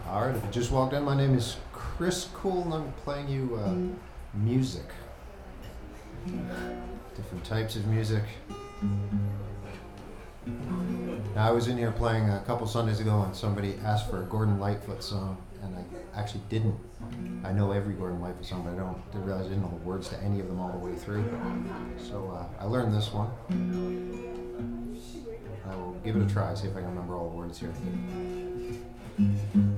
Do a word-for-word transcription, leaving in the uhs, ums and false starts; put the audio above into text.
All right, if you just walked in, my name is Chris Cool, and I'm playing you uh, music. Different types of music. Now, I was in here playing a couple Sundays ago, and somebody asked for a Gordon Lightfoot song, and I actually didn't. I know every Gordon Lightfoot song, but I don't didn't realize I didn't know the words to any of them all the way through. So uh, I learned this one. I will give it a try, see if I can remember all the words here.